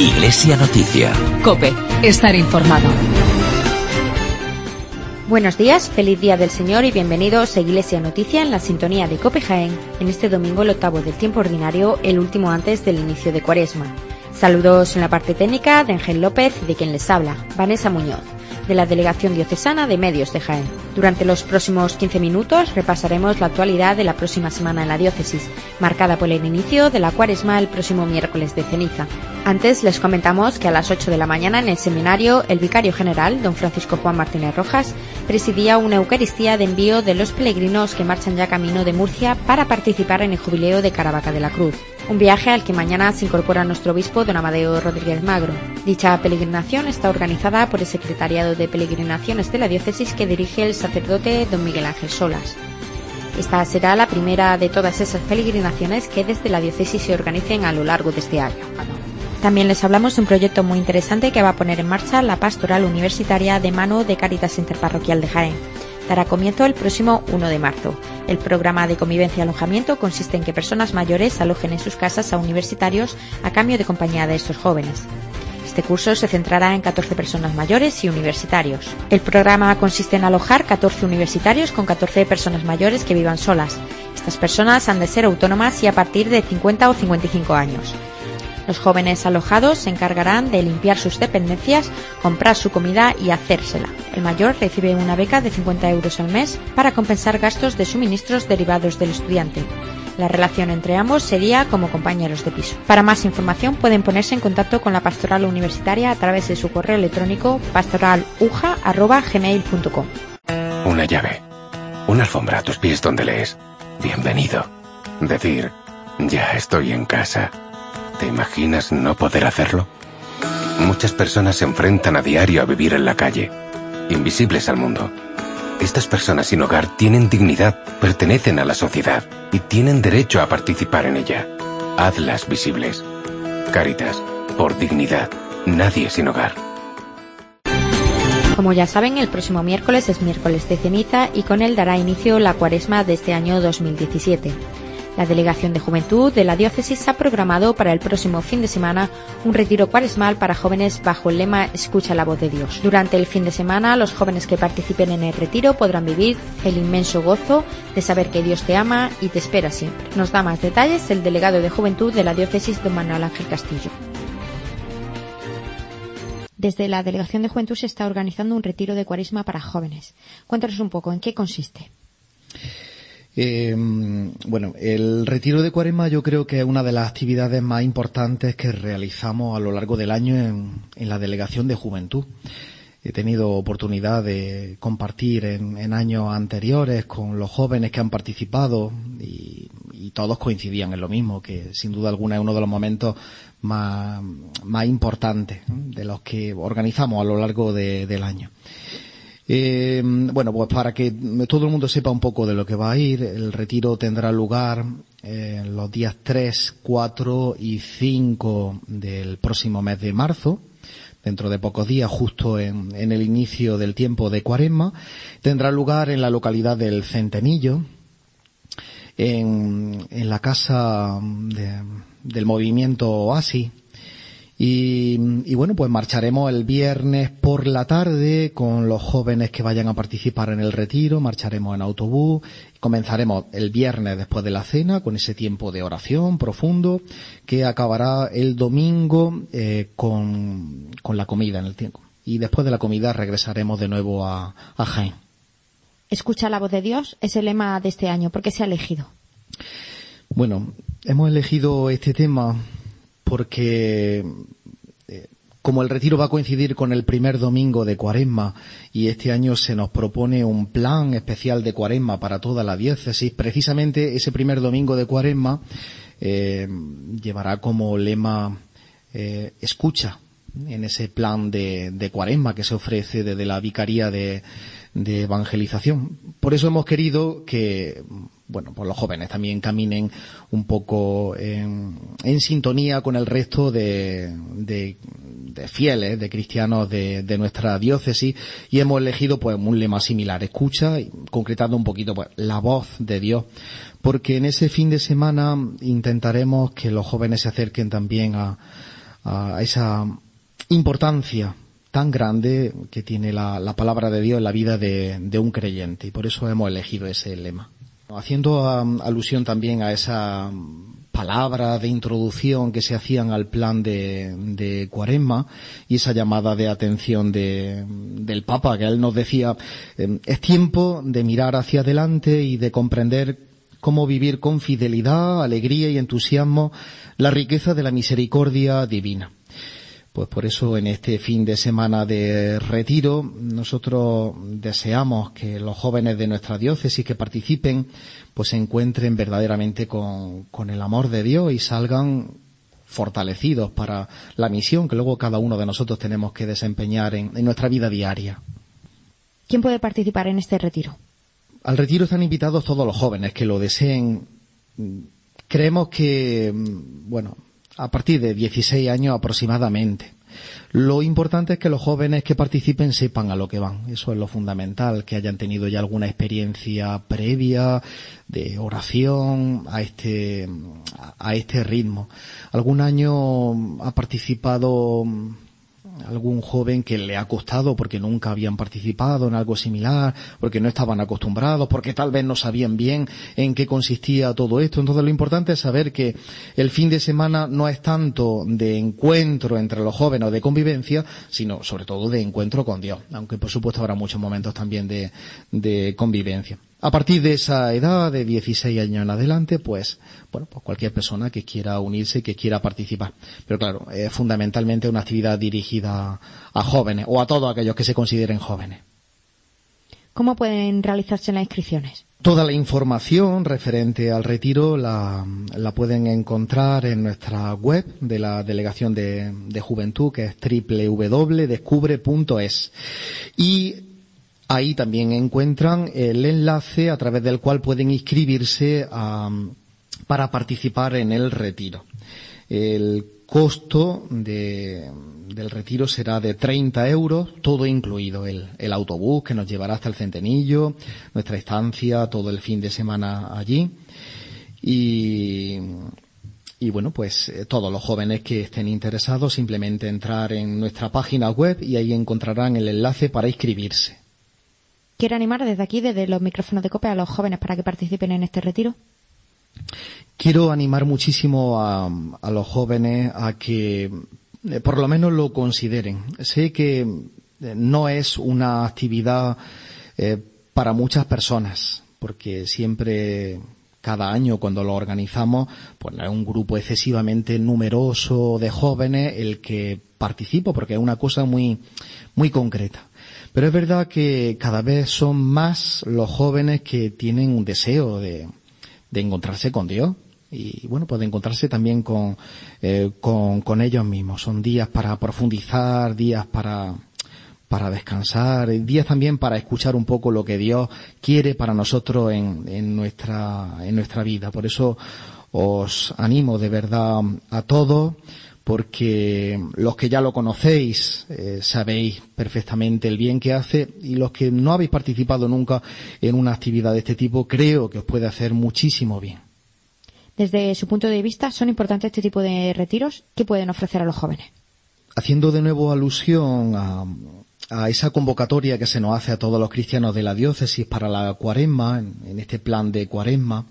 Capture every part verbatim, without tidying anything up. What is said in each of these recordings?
Iglesia Noticia. COPE. Estar informado. Buenos días, feliz día del Señor y bienvenidos a Iglesia Noticia en la sintonía de COPE Jaén, en este domingo el octavo del tiempo ordinario, el último antes del inicio de Cuaresma. Saludos en la parte técnica de Ángel López y de quien les habla, Vanessa Muñoz, de la Delegación Diocesana de Medios de Jaén. Durante los próximos quince minutos repasaremos la actualidad de la próxima semana en la diócesis, marcada por el inicio de la Cuaresma el próximo miércoles de ceniza. Antes les comentamos que a las ocho de la mañana en el seminario el vicario general, don Francisco Juan Martínez Rojas, presidía una Eucaristía de envío de los peregrinos que marchan ya camino de Murcia para participar en el jubileo de Caravaca de la Cruz. Un viaje al que mañana se incorpora nuestro obispo don Amadeo Rodríguez Magro. Dicha peregrinación está organizada por el Secretariado de Peregrinaciones de la diócesis que dirige el sacerdote don Miguel Ángel Solas. Esta será la primera de todas esas peregrinaciones que desde la diócesis se organicen a lo largo de este año. También les hablamos de un proyecto muy interesante que va a poner en marcha la Pastoral Universitaria de mano de Cáritas Interparroquial de Jaén. Dará comienzo el próximo uno de marzo. El programa de convivencia y alojamiento consiste en que personas mayores alojen en sus casas a universitarios a cambio de compañía de estos jóvenes. Este curso se centrará en catorce personas mayores y universitarios. El programa consiste en alojar catorce universitarios con catorce personas mayores que vivan solas. Estas personas han de ser autónomas y a partir de cincuenta o cincuenta y cinco años. Los jóvenes alojados se encargarán de limpiar sus dependencias, comprar su comida y hacérsela. El mayor recibe una beca de cincuenta euros al mes para compensar gastos de suministros derivados del estudiante. La relación entre ambos sería como compañeros de piso. Para más información pueden ponerse en contacto con la Pastoral Universitaria a través de su correo electrónico pastoraluja arroba gmail punto com. Una llave, una alfombra a tus pies donde lees. Bienvenido. Decir, ya estoy en casa. ¿Te imaginas no poder hacerlo? Muchas personas se enfrentan a diario a vivir en la calle, invisibles al mundo. Estas personas sin hogar tienen dignidad, pertenecen a la sociedad y tienen derecho a participar en ella. Hazlas visibles. Cáritas, por dignidad, nadie sin hogar. Como ya saben, el próximo miércoles es miércoles de ceniza y con él dará inicio la Cuaresma de este año dos mil diecisiete. La Delegación de Juventud de la Diócesis ha programado para el próximo fin de semana un retiro cuaresmal para jóvenes bajo el lema Escucha la voz de Dios. Durante el fin de semana, los jóvenes que participen en el retiro podrán vivir el inmenso gozo de saber que Dios te ama y te espera siempre. Nos da más detalles el delegado de Juventud de la Diócesis, don Manuel Ángel Castillo. Desde la Delegación de Juventud se está organizando un retiro de cuaresma para jóvenes. Cuéntanos un poco, ¿en qué consiste? Eh, bueno, el retiro de Cuaresma yo creo que es una de las actividades más importantes que realizamos a lo largo del año en, en la Delegación de Juventud. He tenido oportunidad de compartir en, en años anteriores con los jóvenes que han participado y, y todos coincidían en lo mismo, que sin duda alguna es uno de los momentos más, más importantes, ¿eh?, de los que organizamos a lo largo de, del año. Eh, bueno, pues para que todo el mundo sepa un poco de lo que va a ir, el retiro tendrá lugar eh, los días tres, cuatro y cinco del próximo mes de marzo, dentro de pocos días, justo en, en el inicio del tiempo de Cuaresma. Tendrá lugar en la localidad del Centenillo, en, en la casa de, del movimiento Oasis. Y, y bueno, pues marcharemos el viernes por la tarde con los jóvenes que vayan a participar en el retiro, marcharemos en autobús, comenzaremos el viernes después de la cena con ese tiempo de oración profundo que acabará el domingo eh, con, con la comida en el tiempo. Y después de la comida regresaremos de nuevo a, a Jaén. Escucha la voz de Dios es el lema de este año. ¿Por qué se ha elegido? Bueno, hemos elegido este tema porque eh, como el retiro va a coincidir con el primer domingo de Cuaresma y este año se nos propone un plan especial de Cuaresma para toda la diócesis, precisamente ese primer domingo de Cuaresma eh, llevará como lema eh, escucha, en ese plan de, de Cuaresma que se ofrece desde la Vicaría de, de Evangelización. Por eso hemos querido que bueno, pues los jóvenes también caminen un poco en, en sintonía con el resto de, de, de fieles, de cristianos de, de nuestra diócesis, y hemos elegido pues un lema similar, escucha, concretando un poquito pues la voz de Dios, porque en ese fin de semana intentaremos que los jóvenes se acerquen también a, a esa importancia tan grande que tiene la, la palabra de Dios en la vida de, de un creyente, y por eso hemos elegido ese lema. Haciendo um, alusión también a esa palabra de introducción que se hacían al plan de, de Cuaresma y esa llamada de atención de, del Papa, que él nos decía, eh, es tiempo de mirar hacia adelante y de comprender cómo vivir con fidelidad, alegría y entusiasmo la riqueza de la misericordia divina. Pues por eso en este fin de semana de retiro nosotros deseamos que los jóvenes de nuestra diócesis que participen pues se encuentren verdaderamente con, con el amor de Dios y salgan fortalecidos para la misión que luego cada uno de nosotros tenemos que desempeñar en, en nuestra vida diaria. ¿Quién puede participar en este retiro? Al retiro están invitados todos los jóvenes que lo deseen. Creemos que, bueno, a partir de dieciséis años aproximadamente. Lo importante es que los jóvenes que participen sepan a lo que van. Eso es lo fundamental, que hayan tenido ya alguna experiencia previa de oración a este, a este ritmo. Algún año ha participado algún joven que le ha costado porque nunca habían participado en algo similar, porque no estaban acostumbrados, porque tal vez no sabían bien en qué consistía todo esto. Entonces lo importante es saber que el fin de semana no es tanto de encuentro entre los jóvenes o de convivencia, sino sobre todo de encuentro con Dios, aunque por supuesto habrá muchos momentos también de, de convivencia. A partir de esa edad, de dieciséis años en adelante, pues, bueno, pues cualquier persona que quiera unirse, que quiera participar. Pero claro, es fundamentalmente una actividad dirigida a jóvenes, o a todos aquellos que se consideren jóvenes. ¿Cómo pueden realizarse las inscripciones? Toda la información referente al retiro la, la pueden encontrar en nuestra web de la Delegación de, de Juventud, que es doble u doble u doble u punto descubre punto es. Y ahí también encuentran el enlace a través del cual pueden inscribirse a, para participar en el retiro. El costo de, del retiro será de treinta euros, todo incluido, el, el autobús que nos llevará hasta el Centenillo, nuestra estancia, todo el fin de semana allí. Y, y bueno, pues eh, todos los jóvenes que estén interesados, simplemente entrar en nuestra página web y ahí encontrarán el enlace para inscribirse. ¿Quiere animar desde aquí, desde los micrófonos de COPE, a los jóvenes para que participen en este retiro? Quiero animar muchísimo a, a los jóvenes a que eh, por lo menos lo consideren. Sé que eh, no es una actividad eh, para muchas personas, porque siempre, cada año cuando lo organizamos, pues no es un grupo excesivamente numeroso de jóvenes el que participa, porque es una cosa muy, muy concreta. Pero es verdad que cada vez son más los jóvenes que tienen un deseo de, de encontrarse con Dios y, bueno, pues de encontrarse también con, eh, con, con ellos mismos. Son días para profundizar, días para, para descansar, días también para escuchar un poco lo que Dios quiere para nosotros en, en nuestra, en nuestra vida. Por eso os animo de verdad a todos, porque los que ya lo conocéis eh, sabéis perfectamente el bien que hace, y los que no habéis participado nunca en una actividad de este tipo, creo que os puede hacer muchísimo bien. Desde su punto de vista, ¿son importantes este tipo de retiros? ¿Qué pueden ofrecer a los jóvenes? Haciendo de nuevo alusión a, a esa convocatoria que se nos hace a todos los cristianos de la diócesis para la Cuaresma, en, en este plan de Cuaresma,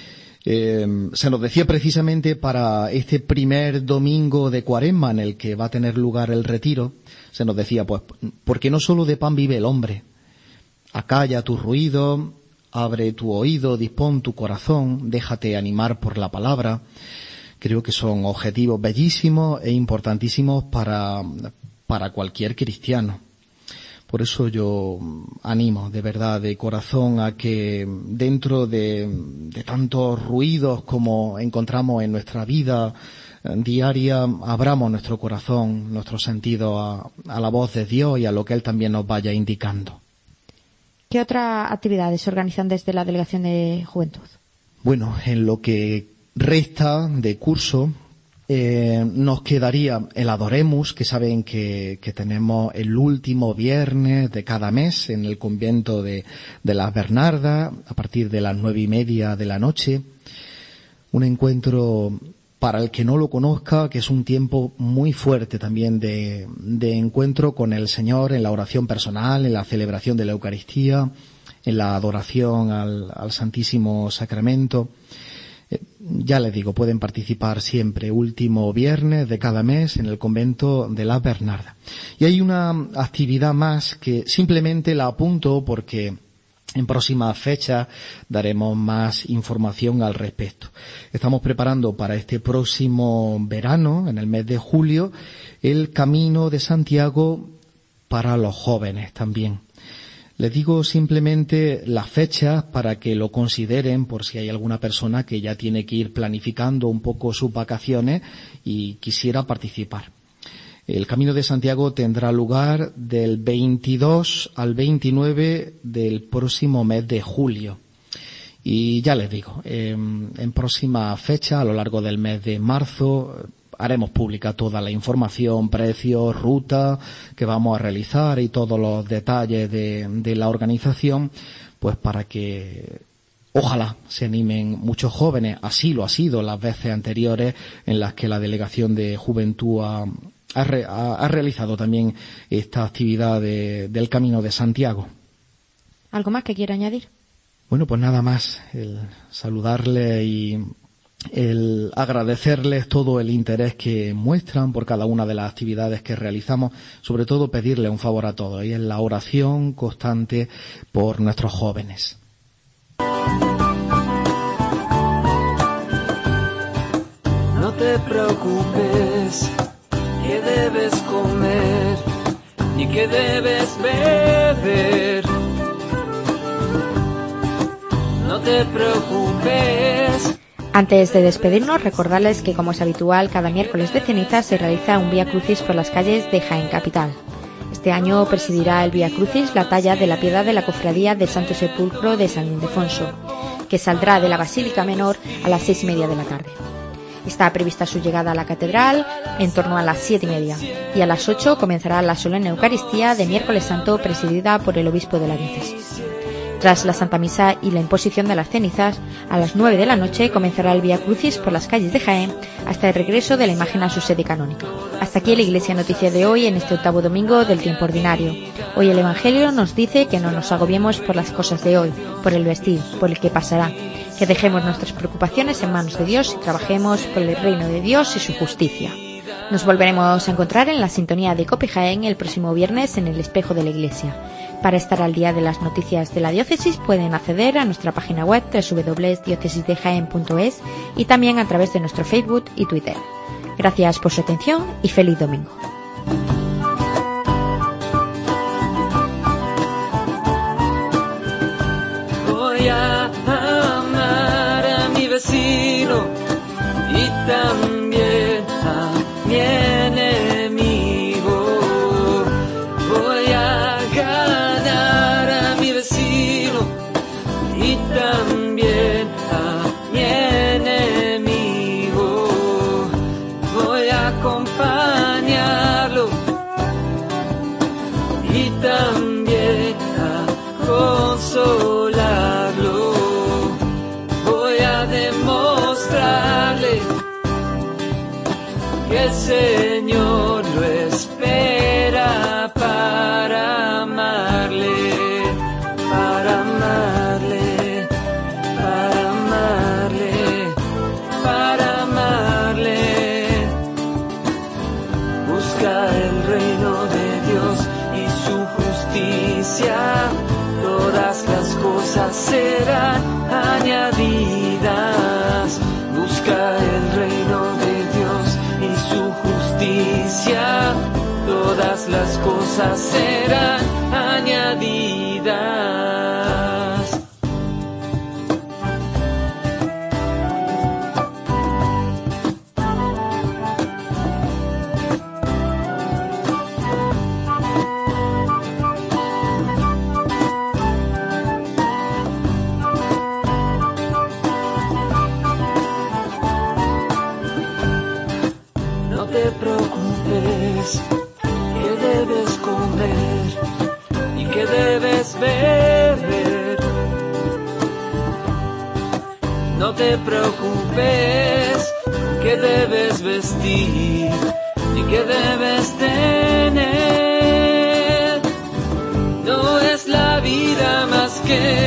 Eh, se nos decía precisamente para este primer domingo de Cuaresma en el que va a tener lugar el retiro, se nos decía, pues, porque no solo de pan vive el hombre. Acalla tu ruido, abre tu oído, dispón tu corazón, déjate animar por la palabra. Creo que son objetivos bellísimos e importantísimos para, para cualquier cristiano. Por eso yo animo de verdad, de corazón, a que dentro de, de tantos ruidos como encontramos en nuestra vida diaria, abramos nuestro corazón, nuestro sentido a, a la voz de Dios y a lo que Él también nos vaya indicando. ¿Qué otras actividades se organizan desde la Delegación de Juventud? Bueno, en lo que resta de curso, Eh, nos quedaría el Adoremus, que saben que, que tenemos el último viernes de cada mes en el convento de, de las Bernardas, a partir de las nueve y media de la noche. Un encuentro para el que no lo conozca, que es un tiempo muy fuerte también de, de encuentro con el Señor en la oración personal, en la celebración de la Eucaristía, en la adoración al, al Santísimo Sacramento. Eh, ya les digo, pueden participar siempre último viernes de cada mes en el convento de las Bernardas. Y hay una actividad más que simplemente la apunto porque en próximas fechas daremos más información al respecto. Estamos preparando para este próximo verano, en el mes de julio, el Camino de Santiago para los jóvenes también. Les digo simplemente las fechas para que lo consideren por si hay alguna persona que ya tiene que ir planificando un poco sus vacaciones y quisiera participar. El Camino de Santiago tendrá lugar del veintidós al veintinueve del próximo mes de julio. Y ya les digo, eh, en próxima fecha, a lo largo del mes de marzo, haremos pública toda la información, precios, ruta que vamos a realizar y todos los detalles de, de la organización, pues para que ojalá se animen muchos jóvenes. Así lo ha sido las veces anteriores en las que la Delegación de Juventud ha Ha, re, ha, ha realizado también esta actividad de, del Camino de Santiago. ¿Algo más que quiera añadir? Bueno, pues nada más, el saludarles y el agradecerles todo el interés que muestran por cada una de las actividades que realizamos, sobre todo pedirle un favor a todos, y es la oración constante por nuestros jóvenes. No te preocupes qué debes comer, ni qué debes beber. No te preocupes. Antes de despedirnos, recordarles que, como es habitual, cada miércoles de ceniza se realiza un Vía Crucis por las calles de Jaén Capital. Este año presidirá el Vía Crucis la talla de la piedad de la Cofradía del Santo Sepulcro de San Ildefonso, que saldrá de la Basílica Menor a las seis y media de la tarde. Está prevista su llegada a la catedral en torno a las siete y media y a las ocho comenzará la solemne Eucaristía de Miércoles Santo presidida por el obispo de la diócesis. Tras la Santa Misa y la imposición de las cenizas, a las nueve de la noche comenzará el Vía Crucis por las calles de Jaén hasta el regreso de la imagen a su sede canónica. Hasta aquí la Iglesia Noticia de hoy en este octavo domingo del tiempo ordinario. Hoy el Evangelio nos dice que no nos agobiemos por las cosas de hoy, por el vestir, por el que pasará, que dejemos nuestras preocupaciones en manos de Dios y trabajemos por el reino de Dios y su justicia. Nos volveremos a encontrar en la sintonía de COPE Jaén el próximo viernes en el Espejo de la Iglesia. Para estar al día de las noticias de la diócesis pueden acceder a nuestra página web doble u doble u doble u punto diócesis de jaén punto es y también a través de nuestro Facebook y Twitter. Gracias por su atención y feliz domingo. Voy a amar a mi vecino y también a mi enemigo. Voy a ganar a mi vecino y también a mi enemigo. Voy a acompañarlo y también a consolarlo. Voy a demostrarle que el Señor lo espera para amarle, para amarle, para amarle, para amarle. Busca el reino de Dios y su justicia, todas las cosas serán añadidas. Busca el reino de Dios y su justicia, todas las cosas serán añadidas. No te preocupes, qué debes comer y qué debes beber. No te preocupes, qué qué debes vestir y qué debes tener. No es la vida más que